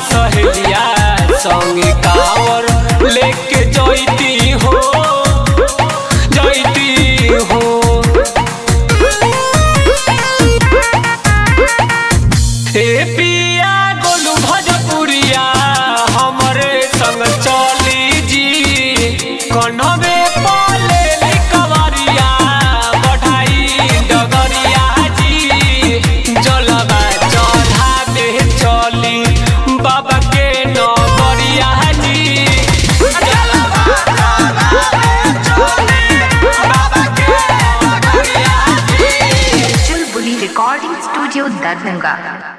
सहेलिया संगे कावर लेके जैती हो ए पिया गोलू भोजपुरिया हमरे संग चली जी कन्हवे पाले कवरिया बढ़ाई डगरिया जी जलवा चढ़ावे चली बाबा के नगरिया जी जलवा चढ़ावे चली बाबा के नगरिया जी। Chulbuli recording studio Darbhanga.